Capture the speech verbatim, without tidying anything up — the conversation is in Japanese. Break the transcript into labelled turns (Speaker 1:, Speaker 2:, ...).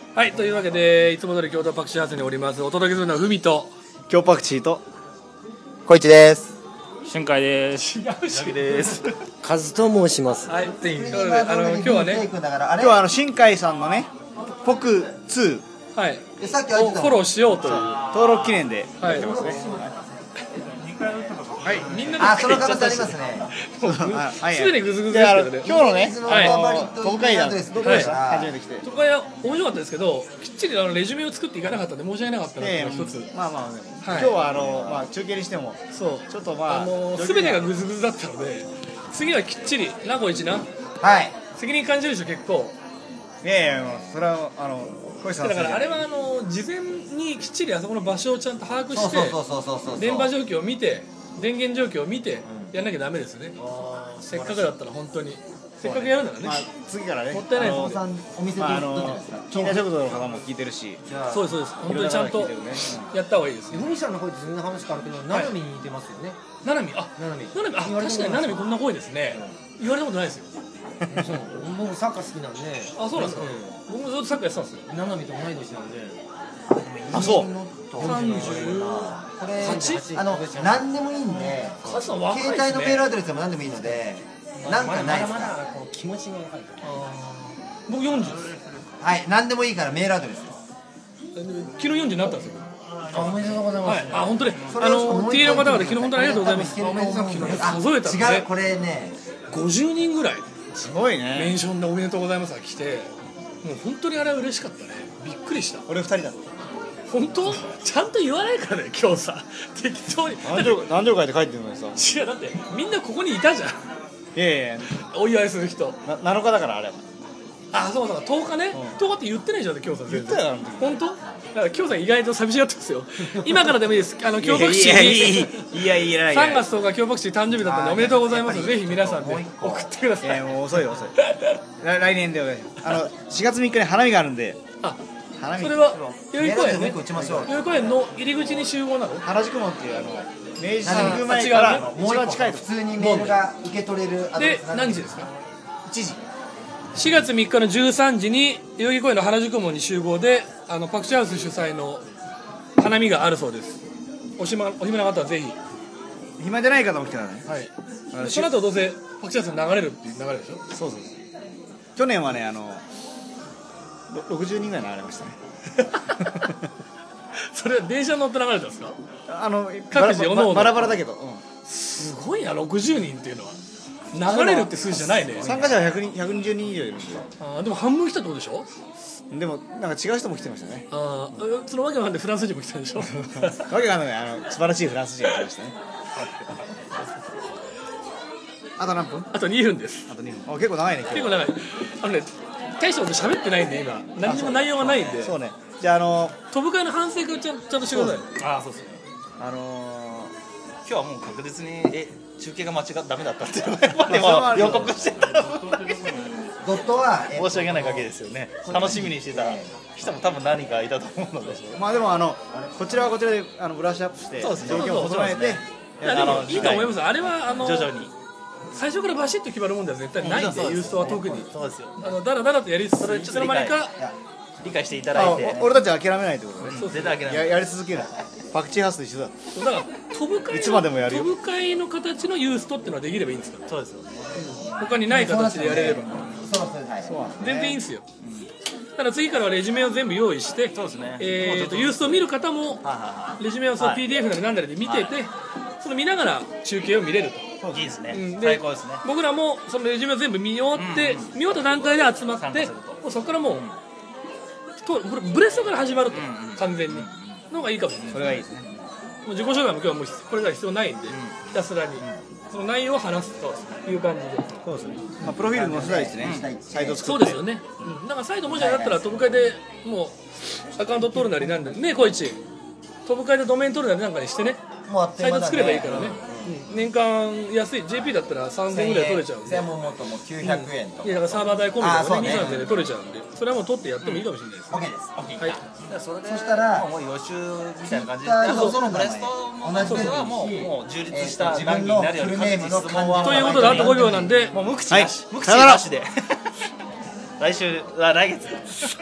Speaker 1: はい、というわけでいつも通り京都パクチーハウスにおります。お届けするのはふみと
Speaker 2: 京パクチーと
Speaker 3: こいちです。
Speaker 4: 俊海です。
Speaker 1: 違うし
Speaker 4: です
Speaker 3: カズと申します。
Speaker 1: はい、ということであの今日はね、
Speaker 2: 今日はあの新海さんのねポクツ
Speaker 1: はい、
Speaker 3: でさっき
Speaker 1: をフォローしようという
Speaker 2: ー登録記念でやってますね。
Speaker 1: はい、みんなで
Speaker 3: あ、その可能性ありますね。
Speaker 1: すでにグズグズですけどね。
Speaker 2: 今日のね、
Speaker 1: はい
Speaker 2: トムカイダンどうでした？初めて来て。
Speaker 1: そこは面白かったですけど、きっちりあのレジュメを作っていかなかったんで申し訳なかったなっていうのが一つ。
Speaker 2: まあまあ今日はあのまあ中継にしても
Speaker 1: そう
Speaker 2: ちょっとまあ
Speaker 1: あのすべてがグズグズだったので、次はきっちりなこいちな。
Speaker 3: はい。
Speaker 1: 責任感じるでしょ結構。
Speaker 2: いやいやもうそれはあの小石さん
Speaker 1: だからあれはあの事前にきっちりあそこの場所をちゃんと把握して電波状況を見て電源状況を見てやんなきゃダメですよね。せっかくだったら本当にせっかくやるならね、
Speaker 2: まあ次からね
Speaker 1: もったいないです
Speaker 3: お店で
Speaker 2: まああの
Speaker 3: どっちですか？
Speaker 2: 近代食堂の方も聞いてるし、
Speaker 1: そうですそうです本当にちゃんとやった方がいいですよ。
Speaker 3: ふみちゃんの声って全然話変わるけど、ななみに似てますよね。
Speaker 1: ななみあ
Speaker 3: ななみ。
Speaker 1: ななみあ確かにななみこんな声ですね。言われたことないですよ。
Speaker 3: 僕サッカー好きなんで。
Speaker 1: あそうなんですか。僕もずっとサッカーやってたんですよ。
Speaker 3: ななみと同い年なんで。
Speaker 2: あそう
Speaker 1: さんじゅう
Speaker 3: これ
Speaker 1: はち
Speaker 3: あの何でもいいんで、
Speaker 1: カズさん若いですね。
Speaker 3: 携帯のメールアドレスでも何でもいいので、なんかないですか？
Speaker 5: こう気持ちが分かる。
Speaker 1: 僕よんじゅうです。
Speaker 3: はい、何でもいいからメールアドレス。
Speaker 1: 昨日よんじゅうになったんですよ。
Speaker 3: おめでとうございます。
Speaker 1: はい、あ本当にあの ティーエー の方々昨日本当にありがとうございます。数えたらね
Speaker 3: 違う、これね
Speaker 1: ごじゅうにんぐらい
Speaker 2: すごい
Speaker 1: メ
Speaker 2: ね。
Speaker 1: ンションでおめでとうございますが来て、もう本当にあれは嬉しかったね。びっくりした。
Speaker 2: 俺二人だった。
Speaker 1: 本当ちゃんと言わないからね今日さ適当に
Speaker 2: 何条何条書いて書いてるのにさ。
Speaker 1: 違うだってみんなここにいたじゃん
Speaker 2: いやいや
Speaker 1: お祝いする人。
Speaker 2: ななのかだからあれは。
Speaker 1: あそうだからとおかね、
Speaker 2: うん
Speaker 1: とおかって言ってないじゃん今日さん。
Speaker 2: 言ったよあの時。
Speaker 1: 本当だから今日さん意外と寂しがってますよ今からでもいいです。あの今日パクチ
Speaker 2: いやいや
Speaker 1: ーに
Speaker 2: いやいやいやいや
Speaker 1: さんがつとおか今日パクチー誕生日だったんでおめでとうございます。ぜひ皆さんで送ってくだ
Speaker 2: い
Speaker 1: さい。
Speaker 2: やもう遅いよ遅い。来来年でお願いします。あのしがつみっかに花見があるんで。
Speaker 1: あ
Speaker 2: 花見
Speaker 1: それは代々木公園ね。
Speaker 3: メールアドレスもう一個打ちましょう。
Speaker 1: 代々木公園の入り口に集合なの。
Speaker 2: 原宿門っていうあの明治神宮
Speaker 1: あ
Speaker 2: 前から
Speaker 1: 違うね
Speaker 2: 一番近いとこ。
Speaker 3: 普通にメールが受け取れるアドレ
Speaker 1: で
Speaker 3: スなん
Speaker 1: 何時ですか。
Speaker 2: いちじ。
Speaker 1: しがつみっかのじゅうさんじに代々木公園の原宿門に集合で、あのパクチーハウス主催の花見があるそうです。お暇お暇な方はぜひ。
Speaker 2: 暇じゃない方も来てたね。
Speaker 1: はい。
Speaker 2: あの
Speaker 1: でその後どうせパクチーハウスに流れるっていう流れでしょ。
Speaker 2: そうそう。去年はねあのろろくじゅうにんぐらい流れましたね。
Speaker 1: それは電車に乗って流れたんですか。
Speaker 2: あの
Speaker 1: 各自おのおの
Speaker 2: バラバラだけど、うん
Speaker 1: すごいなろくじゅうにんっていうのは。流れるって数字じゃないね。
Speaker 2: 参加者はひゃくにんひゃくにじゅうにん以上いるんで。
Speaker 1: あーでも半分来たってことでしょ。
Speaker 2: でもなんか違う人も来てましたね。
Speaker 1: ああそのわけわかんないフランス人も来たんでしょ。
Speaker 2: わけがないあの素晴らしいフランス人が来ましたね。あと何分？
Speaker 1: あとにふんです。
Speaker 2: あとにふん。あ結構長いね今日。
Speaker 1: 結構長い。あのね大したこと喋ってないんで今何にも内容がないんで。
Speaker 2: そうね。じゃああの
Speaker 1: 飛ぶ会の反省会をちゃんちゃんとしてください。
Speaker 4: ああそうですね。
Speaker 2: あの
Speaker 4: 今日はもう確実にえ中継が間違ってダメだったっていうのは予告してた。
Speaker 3: ドットはえっと
Speaker 4: 申し訳ない限りですよね。楽しみにしてた人も多分何かいたと思うので。
Speaker 2: まあでもあのこちらはこちらであのブラッシュアップして
Speaker 4: そうですね
Speaker 2: 状況を整えて。
Speaker 1: いやでもいいと思います。あれはあの
Speaker 4: 徐々に
Speaker 1: 最初からバシッと決まるもんでは絶対ないんで、ユーストは特に
Speaker 4: そうですよ。
Speaker 1: あのだらだらとやりつついつの間にか
Speaker 4: 理解していただ
Speaker 2: あ
Speaker 4: いて。
Speaker 2: お俺たちは諦めないってことね。
Speaker 4: 絶対諦めない。
Speaker 2: ややり続ける。パクチーハウスと一緒だ。
Speaker 1: だから飛ぶ会の
Speaker 2: いつまでもやるよ
Speaker 1: 飛ぶ会の形のユーストっていうのはできればいいんですから。
Speaker 4: そうですよ。
Speaker 1: 他にない形でやれれば
Speaker 3: そうそうはい
Speaker 2: そうなんだね。
Speaker 1: 全然いいんですよ。ただ次からはレジュメを全部用意して、
Speaker 4: そうですね
Speaker 1: えーとユーストを見る方も
Speaker 4: はいはいは
Speaker 1: レジュメをその
Speaker 4: はい
Speaker 1: ピーディーエフ なりなんなりで見てて、その見ながら中継を見れると。
Speaker 4: い。いいですね
Speaker 1: うん。
Speaker 4: 最高ですね。
Speaker 1: 僕らもそのレジュメを全部見終わって、見終わった段階で集まって、
Speaker 4: 参加すると
Speaker 1: もうそこからもう、とこれブレストから始まると、
Speaker 4: うんうん
Speaker 1: 完全にの方がいいかもしれない。
Speaker 2: それがいいですね。
Speaker 1: もう自己紹介も今日はもうこれから必要ないんで、ひたすらにその内容を話すという感じで。
Speaker 2: そうですね。まあプロフィール載せたりしてね。サイト作って。
Speaker 1: そうですよね。うん、だから再度もしあれだったら飛ぶ会でもうアカウント取るなりなんでね、こいち飛ぶ会でドメイン取るなりなんかにしてね、
Speaker 3: もうあっという間だね
Speaker 1: サイト作ればいいからね。うん、年間安い ジェーピー だったらさんぜんえんぐらい取れちゃうんで。
Speaker 3: 専門もっともうきゅうひゃくえんと
Speaker 1: いやだからサーバー代込みとかね、
Speaker 3: あーそうね
Speaker 1: に、さんぜんえんで取れちゃうんで、それはもう取ってやってもいいかもしれないです。
Speaker 3: OK です。
Speaker 1: はい。
Speaker 4: それで
Speaker 3: そしたら
Speaker 4: もう予習みたいな感じで、
Speaker 3: Twitter
Speaker 4: そうそう
Speaker 3: の
Speaker 4: ブレストも
Speaker 3: 同じでもいいし
Speaker 4: はもうもう充実した
Speaker 3: えーと
Speaker 4: 談義になるように
Speaker 3: 自分のフルネームの
Speaker 4: 質問は
Speaker 1: ということであとごびょうなんで、
Speaker 4: もう無口
Speaker 2: はい
Speaker 4: なし、無口
Speaker 2: さよなら
Speaker 4: なしで来週は来月